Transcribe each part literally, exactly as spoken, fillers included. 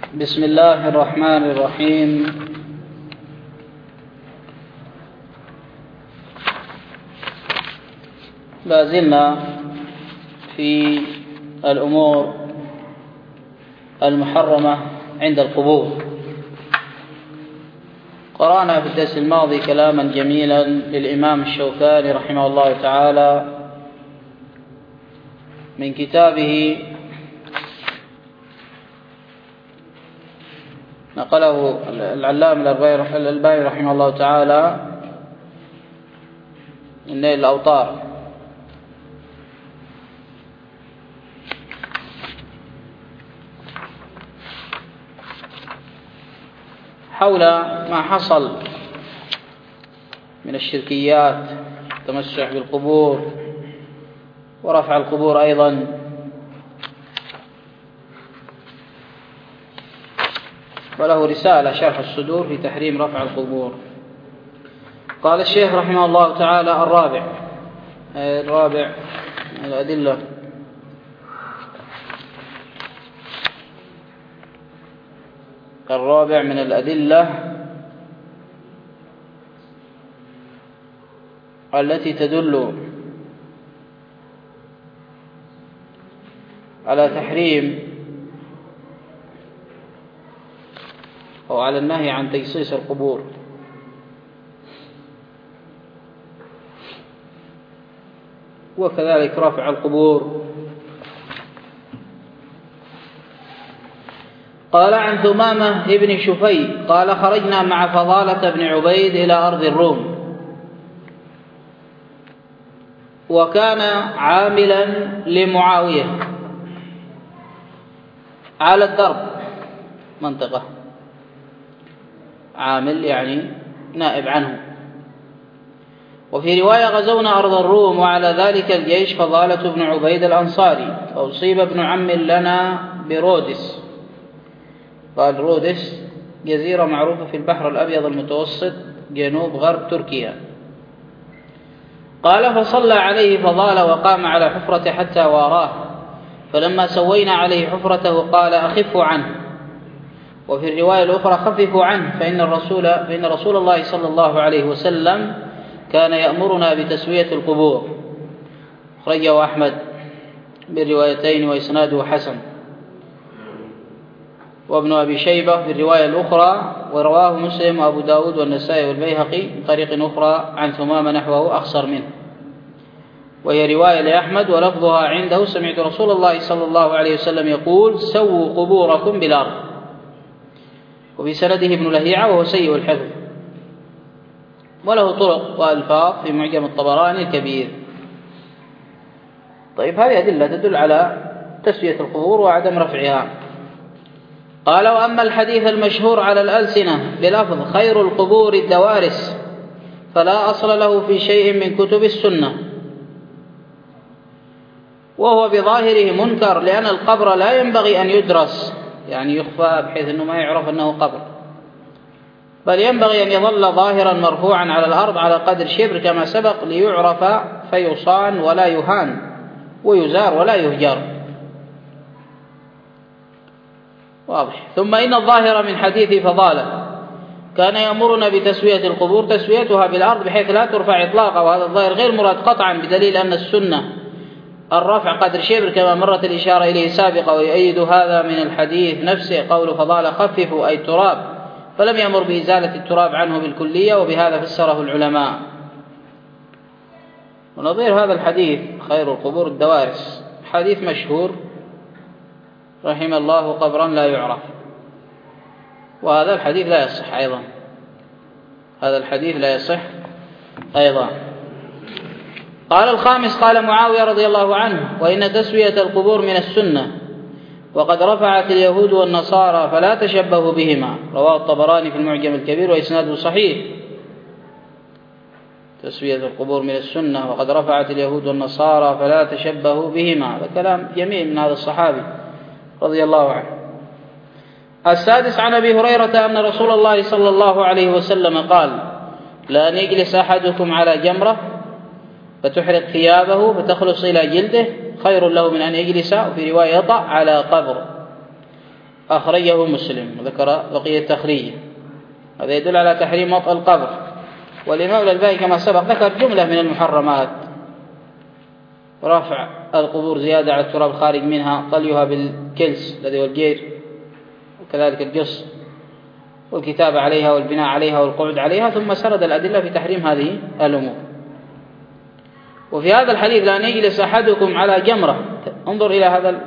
بسم الله الرحمن الرحيم. لا زلنا في الأمور المحرمة عند القبور. قرأنا في الدرس الماضي كلاما جميلا للإمام الشوكاني رحمه الله تعالى من كتابه نقله العلامة الألباني رحمه الله تعالى من نيل الأوطار. حول ما حصل من الشركيات، التمسح بالقبور ورفع القبور أيضا، وله رسالة شرح الصدور في تحريم رفع القبور. قال الشيخ رحمه الله تعالى: الرابع الرابع من الأدلة الرابع من الأدلة التي تدل على تحريم أو على النهي عن تجصيص القبور. وكذلك رفع القبور. قال عن ثمامة ابن شفي قال: خرجنا مع فضالة بن عبيد إلى أرض الروم، وكان عاملا لمعاوية على الدرب، منطقة عامل يعني نائب عنه. وفي رواية: غزونا أرض الروم وعلى ذلك الجيش فضالة بن عبيد الأنصاري، فأصيب ابن عم لنا برودس. قال رودس جزيرة معروفة في البحر الأبيض المتوسط جنوب غرب تركيا. قال: فصلى عليه فضال وقام على حفرة حتى واراه، فلما سوينا عليه حفرته قال: أخفوا عنه. وفي الرواية الأخرى: خففوا عنه، فإن الرسول فإن رسول الله صلى الله عليه وسلم كان يأمرنا بتسوية القبور. أخرجه أحمد بالروايتين وإسناده حسن، وابن أبي شيبة في الرواية الأخرى، ورواه مسلم وأبو داود والنسائي والبيهقي من طريق أخرى عن ثمامة نحوه أخصر منه، وهي رواية لأحمد ولفظها عنده: سمعت رسول الله صلى الله عليه وسلم يقول: سووا قبوركم بالأرض. وفي سنده ابن لهيعة وهو سيء الحفظ، وله طرق وألفاظ في معجم الطبراني الكبير. طيب، هذه أدلة تدل على تسوية القبور وعدم رفعها. قال: وأما الحديث المشهور على الألسنة بلفظ خير القبور الدوارس فلا أصل له في شيء من كتب السنة، وهو بظاهره منكر، لأن القبر لا ينبغي أن يدرس، يعني يخفى بحيث أنه ما يعرف أنه قبر، بل ينبغي أن يظل ظاهرا مرفوعا على الأرض على قدر شبر كما سبق، ليعرف فيصان ولا يهان، ويزار ولا يهجر. واضح. ثم إن الظاهر من حديث فضالة كان يأمرنا بتسوية القبور تسويتها بالأرض بحيث لا ترفع إطلاقا، وهذا الظاهر غير مراد قطعا، بدليل أن السنة الرفع قدر شبر كما مرت الإشارة إليه سابقا. ويؤيد هذا من الحديث نفسه قول فضالة: خففوا أي تراب، فلم يأمر بإزالة التراب عنه بالكلية، وبهذا فسره العلماء. ونظير هذا الحديث خير القبور الدوارس حديث مشهور: رحم الله قبرا لا يعرف، وهذا الحديث لا يصح أيضا، هذا الحديث لا يصح أيضا. قال الخامس: قال معاوية رضي الله عنه: وإن تسوية القبور من السنة، وقد رفعت اليهود والنصارى فلا تشبهوا بهما. رواه الطبراني في المعجم الكبير وإسناده صحيح. تسوية القبور من السنة، وقد رفعت اليهود والنصارى فلا تشبهوا بهما. هذا كلام جميل من هذا الصحابي رضي الله عنه. السادس: عن أبي هريرة أن رسول الله صلى الله عليه وسلم قال: لأن يجلس أحدكم على جمرة فتحرق ثيابه فتخلص إلى جلده خير له من أن يجلس، وفي رواية يطأ على قبر أخرجه مسلم وذكر بقية تخريجه. هذا يدل على تحريم وطء القبر. والإمام الألباني كما سبق ذكر جملة من المحرمات: رفع القبور زيادة على التراب الخارج منها، طليها بالكلس الذي هو الجير، وكذلك الجص، والكتابة عليها والبناء عليها والقعود عليها، ثم سرد الأدلة في تحريم هذه الأمور. وفي هذا الحديث: لأن يجلس أحدكم على جمرة. انظر إلى هذا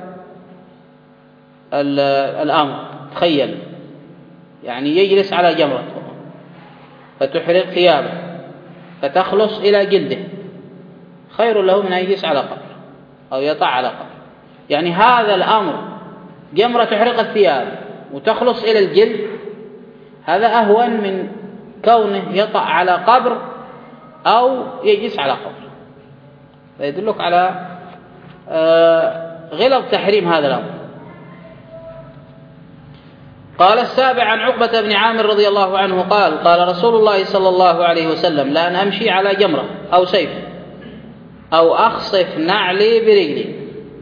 الأمر، تخيل، يعني يجلس على جمرة فتحرق ثيابه فتخلص إلى جلده، خير له من أن يجلس على قبر أو يطع على قبر. يعني هذا الأمر، جمرة تحرق الثياب وتخلص إلى الجلد، هذا أهون من كونه يطع على قبر أو يجلس على قبر. فيدلك على غلظ تحريم هذا الأمر. قال: السابع عن عقبة بن عامر رضي الله عنه قال: قال رسول الله صلى الله عليه وسلم: لأن أمشي على جمرة أو سيف أو أخصف نعلي برجلي.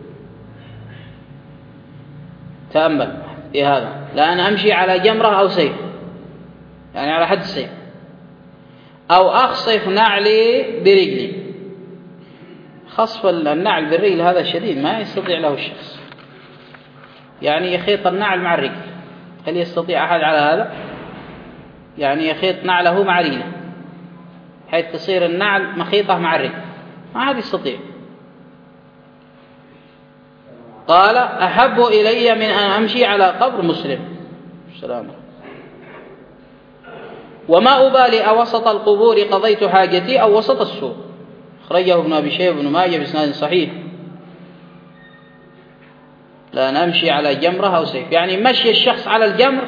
تأمل في هذا: لأن أمشي على جمرة أو سيف، يعني على حد السيف، أو أخصف نعلي برجلي. خصف النعل بالرجل هذا شديد، ما يستطيع له الشخص، يعني يخيط النعل مع الرجل. هل يستطيع أحد على هذا؟ يعني يخيط نعله مع رجله حيث تصير النعل مخيطة مع الرجل، ما حد يستطيع. قال: أحب إلي من أن أمشي على قبر مسلم. السلام. وما أبالي أوسط القبور قضيت حاجتي أو وسط السوق. أخرجه ابن أبي شيبة وابن ماجه بإسناد صحيح. لا نمشي على جمرة أو سيف، يعني مشي الشخص على الجمر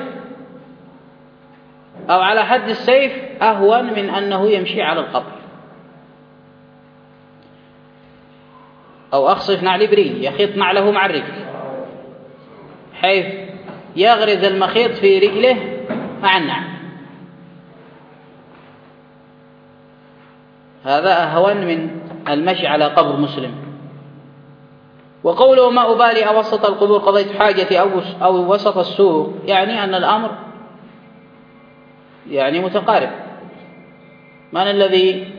أو على حد السيف أهون من أنه يمشي على القبر. أو أخصف نعلي برجل، يخيط نعله مع الرجل حيث يغرز المخيط في رجله مع النعل، هذا أهون من المشي على قبر مسلم. وقوله: ما أبالي أوسط القبور قضيت حاجتي أو وسط السوق، يعني أن الأمر يعني متقارب. من الذي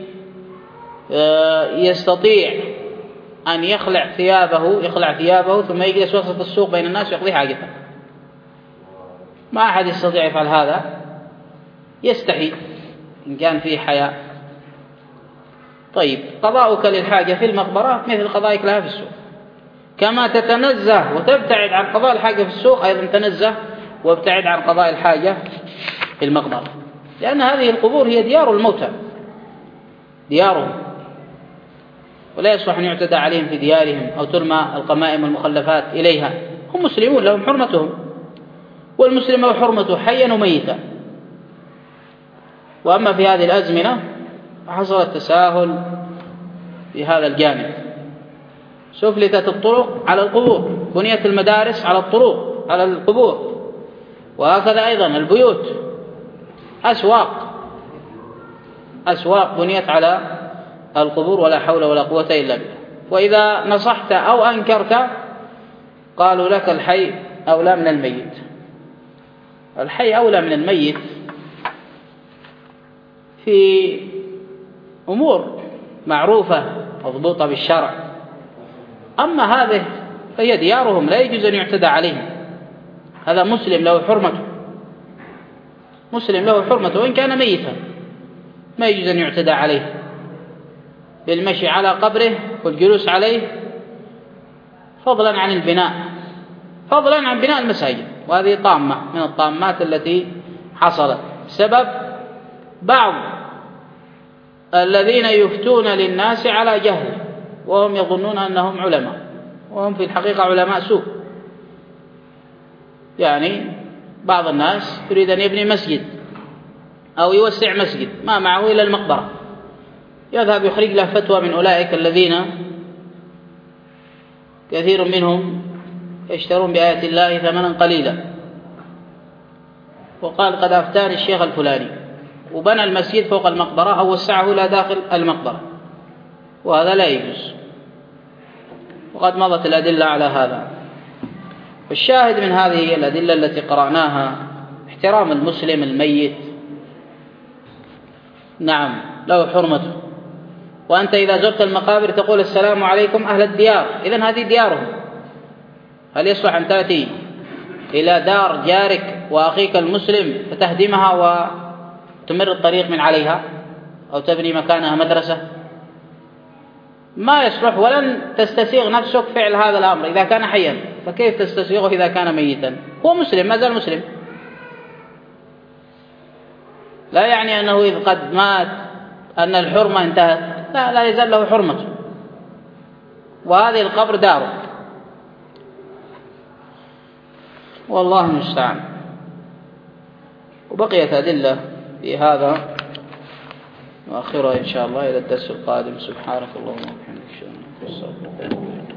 يستطيع أن يخلع ثيابه يخلع ثيابه ثم يجلس وسط السوق بين الناس ويقضي حاجته؟ ما أحد يستطيع يفعل هذا، يستحي إن كان فيه حياء. طيب، قضاؤك للحاجة في المقبرة مثل قضائك لها في السوق. كما تتنزه وتبتعد عن قضاء الحاجة في السوق، أيضا تنزه وابتعد عن قضاء الحاجة في المقبرة، لأن هذه القبور هي ديار الموتى، ديارهم، ولا يصلح أن يعتدى عليهم في ديارهم أو ترمى القمائم والمخلفات إليها. هم مسلمون لهم حرمتهم، والمسلم له حرمته حيا وميتا. وأما في هذه الأزمنة حصل التساهل في هذا الجانب، سفلتت الطرق على القبور، بنيت المدارس على الطرق على القبور، وهكذا أيضا البيوت، أسواق أسواق بنيت على القبور، ولا حول ولا قوة إلا بالله. وإذا نصحت أو أنكرت قالوا لك الحي أولى من الميت. الحي أولى من الميت في أمور معروفة مضبوطة بالشرع، أما هذه فهي ديارهم، لا يجوز أن يعتدى عليهم. هذا مسلم له حرمته، مسلم له حرمته وإن كان ميتا، ما يجوز أن يعتدى عليه بالمشي على قبره والجلوس عليه، فضلا عن البناء فضلا عن بناء المساجد. وهذه طامة من الطامات التي حصلت سبب بعض الذين يفتون للناس على جهل وهم يظنون أنهم علماء، وهم في الحقيقة علماء سوء. يعني بعض الناس يريد أن يبني مسجد أو يوسع مسجد، ما معه إلا المقبرة، يذهب يخرج له فتوى من أولئك الذين كثير منهم يشترون بآيات الله ثمنا قليلا، وقال قد أفتاني الشيخ الفلاني، وبنى المسجد فوق المقبرة أو وسعه لا داخل المقبرة، وهذا لا يجوز، وقد مضت الأدلة على هذا. الشاهد من هذه الأدلة التي قرأناها احترام المسلم الميت، نعم له حرمته. وأنت إذا زرت المقابر تقول السلام عليكم أهل الديار، إذن هذه ديارهم. هل يصلح أن تأتي إلى دار جارك وأخيك المسلم فتهدمها وتمر الطريق من عليها أو تبني مكانها مدرسة؟ ما يصلح، ولن تستسيغ نفسك فعل هذا الأمر إذا كان حيا، فكيف تستسيغه إذا كان ميتا؟ هو مسلم، ما زال مسلم، لا يعني أنه إذ قد مات أن الحرمة انتهت، لا لا يزال له حرمته، وهذه القبر داره، والله المستعان. وبقيت أدلة في هذا وآخرها إن شاء الله إلى الدرس القادم. سبحانك اللهم وبحمدك.